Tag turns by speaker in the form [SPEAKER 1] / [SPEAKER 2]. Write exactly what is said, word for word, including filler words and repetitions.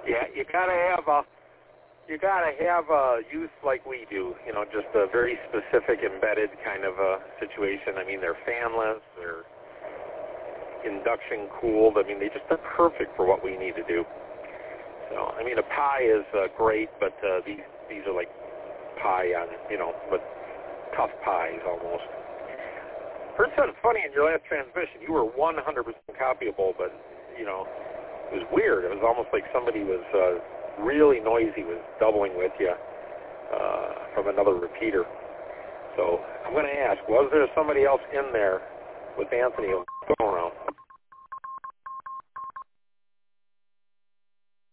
[SPEAKER 1] Yeah, you gotta have a you gotta have a youth like we do. You know, just a very specific, embedded kind of a situation. I mean, they're fanless, they're induction cooled. I mean, they just are perfect for what we need to do. So, I mean, a pie is uh, great, but uh, these these are like pie on, you know, but tough pies almost. First, it's funny in your last transmission, you were one hundred percent copyable, but you know, it was weird. It was almost like somebody was uh, really noisy, was doubling with you uh, from another repeater. So I'm going to ask, was there somebody else in there with Anthony going around?